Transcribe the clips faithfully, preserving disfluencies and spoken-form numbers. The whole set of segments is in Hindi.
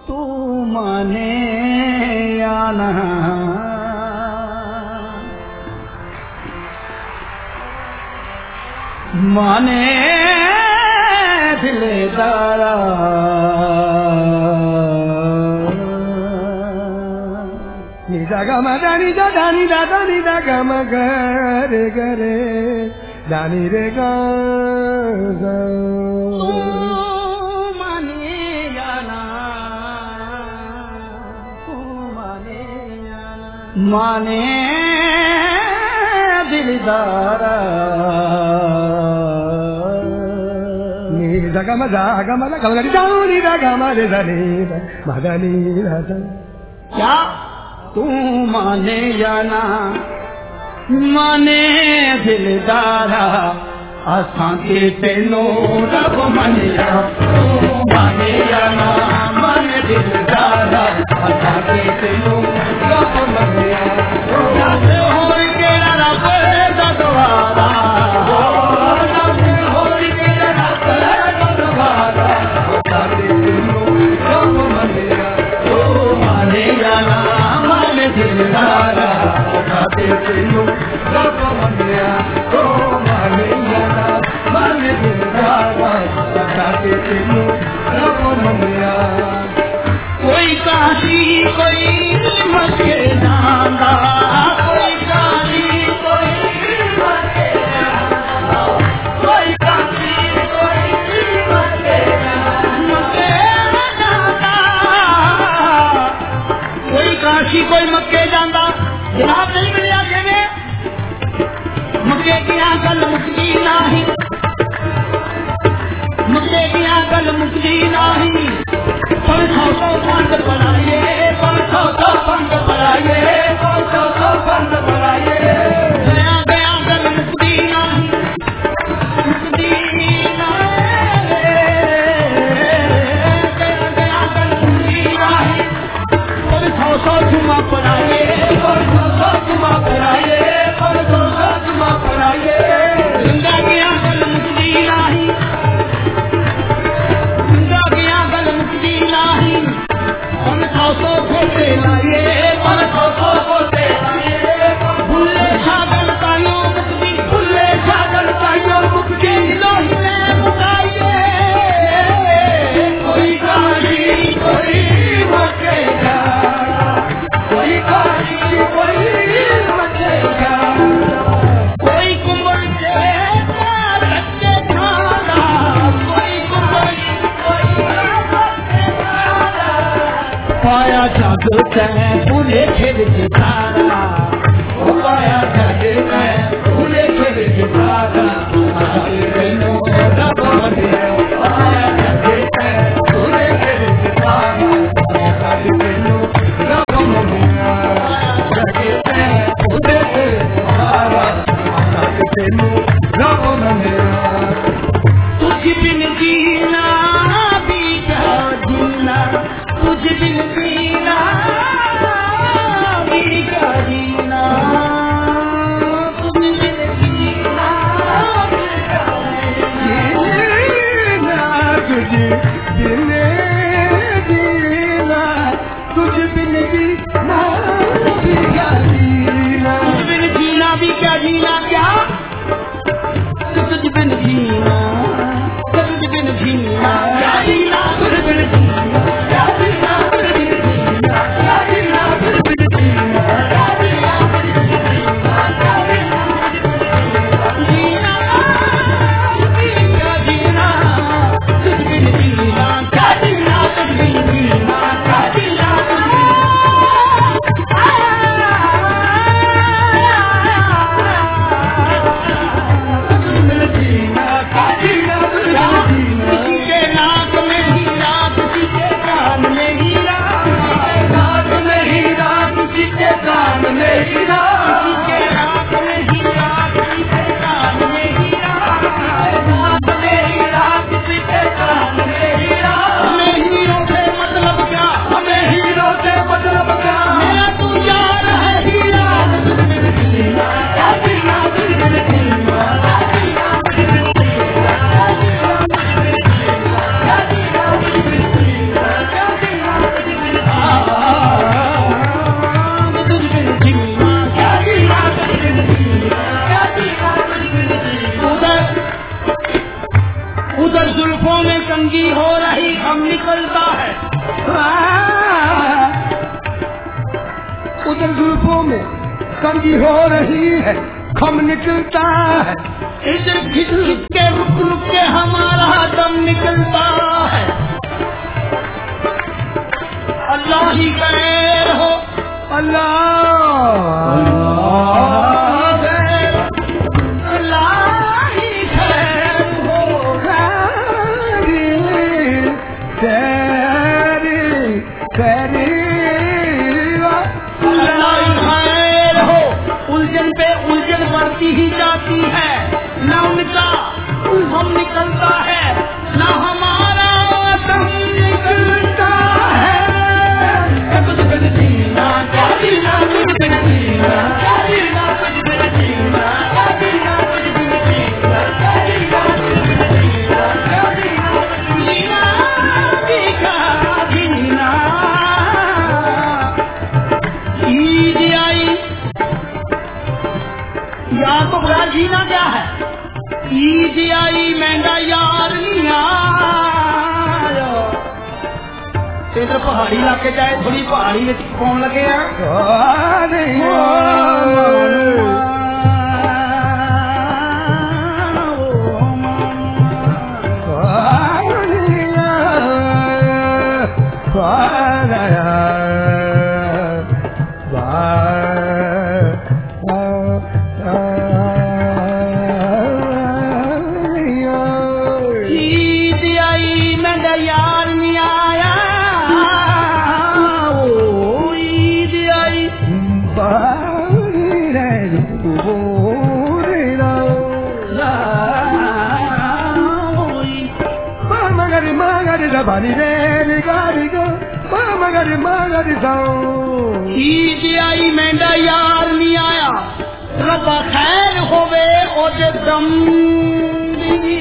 तू माने या ना माने दिलदारा निदा गम दानी दा दानी दा दानी दा गम गरे गरे दानी रे गा तू माने या ना तू माने या ना माने दिलदारा निदा गम दा गम दा गम दा दानी दा गम रे दानी मदनी दा क्या तू माने या ना माने दिलदारा असां के तेनो रब मनिया तू माने या ना माने दिलदारा असां के तेनो रब मनिया होर केड़ा रब दा द्वारा होर केड़ा रब दा द्वारा असां के तेनो रब मनिया तू माने या ना दिलदारा खाते तेनू रब मनिया ओ माने जाना माने दिलदारा खाते तेनू रब मनिया कोई काशी कोई मके जांदा कोई काशी कोई मके जांदा कोई काशी कोई मके जांदा कोई काशी कोई मके जांदा जनाब नहीं मिलिया जिवे मके दियां गल मुकदी नहीं मके दियां गल मुकदी नहीं पर सौ सौ फंड बनाइए पर सौ सौ फंड बनाइए पर सौ सौ फंड बनाइए गया गया गल मुकदी नहीं मुकदी नहीं गया गया गल मुकदी नहीं पर सौ सौ जुमा पढ़ाइए पर सौ सौ जुमा पढ़ाइए पर सौ सौ जुमा पढ़ाइए जिंदा गया गल मुकदी नहीं जिंदा गया गल मुकदी नहीं पर सौ सौ गोते लाइए पर सौ सौ गोते लाइए भूले सागल तायो मुकदी भूले सागल तायो मुकदी लोहिए मुकाइए कोई काशी कोई मके जा कोई काशी कोई मके जा कोई कुंवर के रच्चे खाना कोई कुंवर कोई रच्चे खाना पाया जग तैं पूरे खेल के धारा ओ पाया जग तैं पूरे खेल के धारा तेनू रब मनिया पाया जग तैं पूरे खेल के धारा तेनू रब मनिया जग तैं पूरे खेल के धारा तेनू रब मनिया तुझ बिन जीना भी क्या जीना तुझ बिन जीना भी क्या जीना तुझ बिन जीना भी क्या जीना तुझ बिन जीना तुझ बिन जीना भी क्या जीना तुझ बिन जीना भी क्या जीना क्या तुझ बिन जीना तुझ बिन जीना क्या जीना तुझ बिन जीना क्या जीना तुझ बिन जीना क्या जीना तुझ बिन जीना क्या जीना तुझ बिन जीना क्या जीना जीना क्या जीना तुझ बिन जीना क्या जीना तुझ बिन जीना क्या जीना मगर जुल्फों में कंगी हो रही है, खम निकलता है, इधर खिंच खिंच के रुक रुक के हमारा दम निकलता है। अल्लाह ही खैर हो, अल्लाह अल्लाह ही खैर हो, खैरी खैरी अल्लाह ही खैर हो। उलझन पे उलझन बढ़ती ही जाती है, ना उनका हम निकलता है, ना हमारा दम निकलता है। कुछ बिन जीना क्या जीना, कुछ बिन जीना क्या जीना, कुछ बिन जीना क्या जीना, कुछ बिन जीना क्या जीना, कुछ बिन जीना क्या जीना, जीना भी क्या जीना। ईद आई या तो बुरा जीना क्या है, ईद आई महंगा यार नहीं आया। इधर पहाड़ी इलाके जाए, थोड़ी पहाड़ी में कौन लगे ईद आई महंगा यार नहीं आया, रब्बा खैर होवे ओदे दम दी।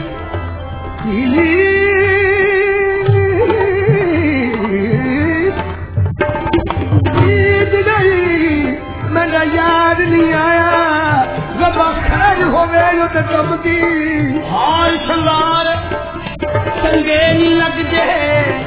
ईद गई महंगा यार नहीं आया, रब्बा खैर होवे ओदे दम दी। हाल संगार संगे नहीं लग जे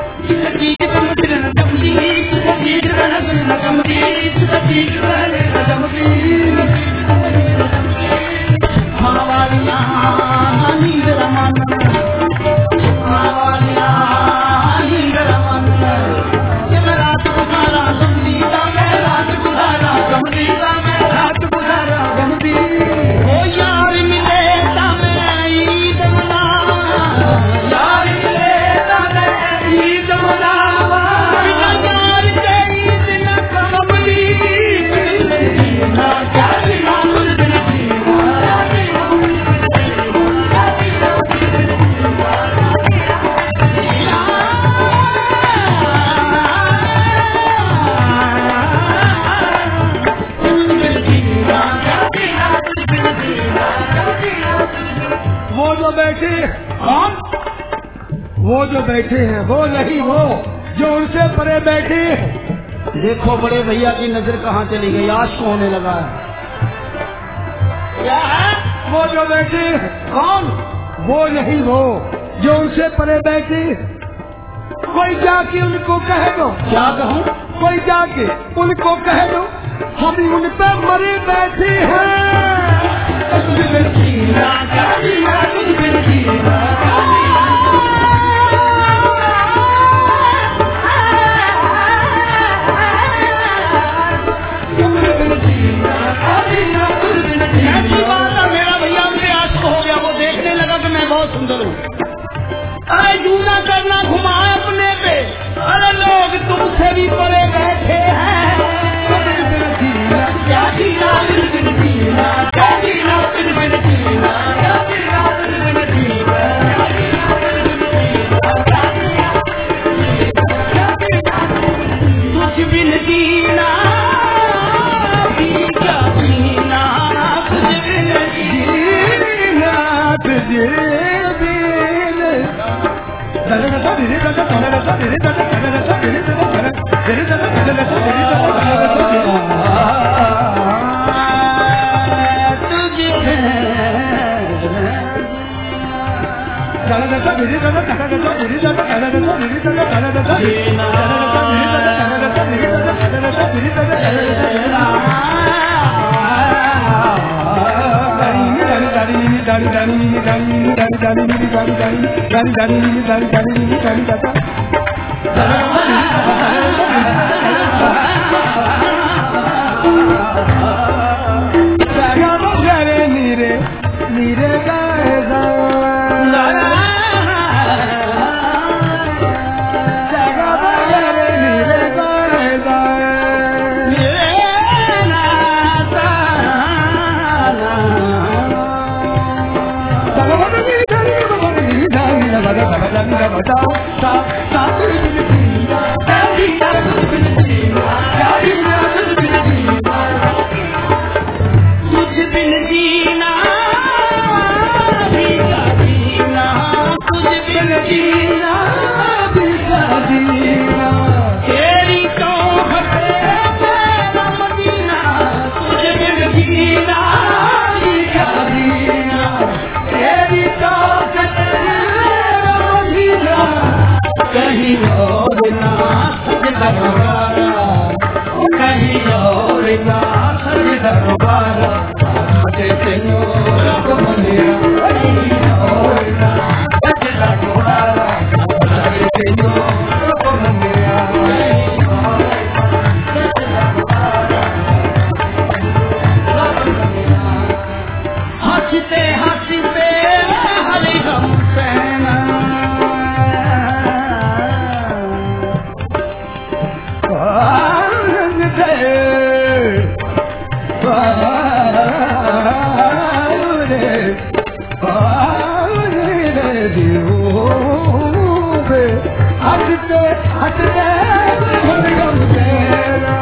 वो जो बैठे हैं वो नहीं, वो जो उनसे परे बैठे हैं। देखो बड़े भैया की नजर कहाँ चली गई, आज को होने लगा है। क्या है वो जो बैठे? कौन? वो नहीं, वो जो उनसे परे बैठे। कोई जाके उनको कह दो। क्या कहूँ? कोई जाके उनको कह दो हम उन पे मरे बैठे हैं। मेरा भैया उनसे आशिक हो गया, वो देखने लगा कि मैं बहुत सुंदर हूँ। अरे जूना करना घुमा अपने पे, अरे लोग तुमसे भी परे बैठे हैं। क्या जीना फिर बिन जीना, क्या जीना फिर बिन जीना, क्या जीना फिर बिन जीना, कुछ बिन जीना भी क्या जीना, कुछ बिन जीना तुझे बिन दानी नी दानी दानी दानी दानी नी दानी दानी नी दानी दाता जागा रे नीरे नीरे गाए कहीं और ना दरबारा कहीं और ना दरबारा तेनो रब मंदिरा कहीं और ना दरबारा तेनो रब मंदिरा हंसते हंसते हरि हम सेना हंसते हंसते हरि हम सेना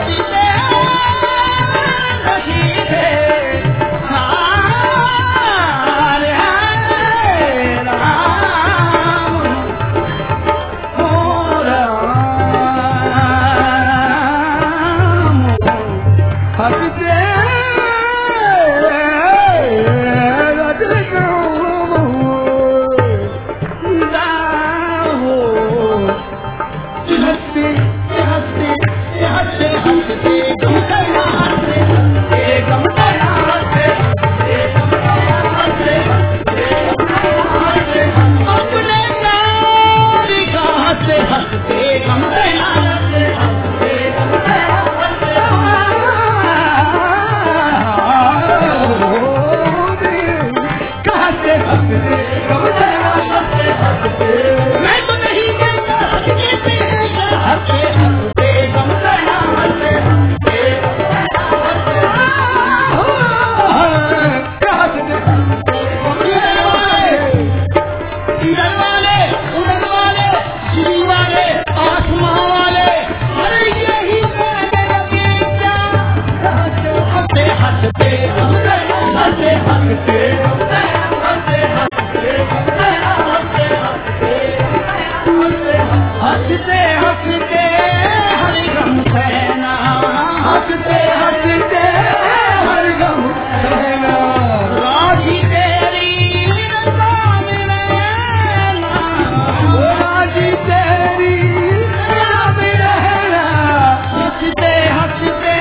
हंसते हंसते हरि गम सेना हंसते हंसते हरि गम सेना राजी तेरी राम रहना राजी तेरी राम रहना हंसते हंसते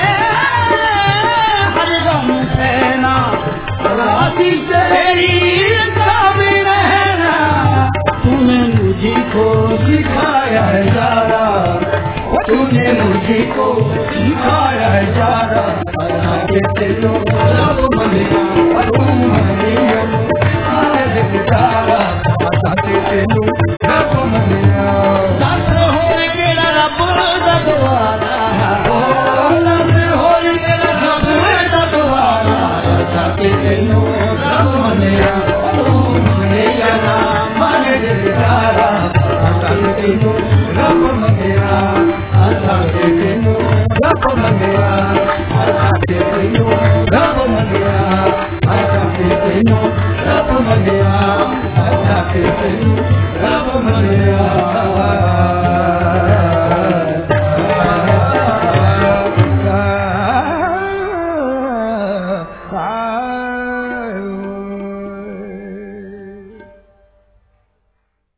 हरि गम सेना राजी तेरी राम रहना तूने मुझको सिखाया है जारा तूने मुझको सिखाया है जारा आगे तेरो रब मनिया तू मनिया आगे जारा आगे तेरो रब मनिया दस होने के रब ददवारा ओ दस होने के रब ददवारा आगे तेरो रब मनिया तू मनिया ना माने जारा रब मंदिरा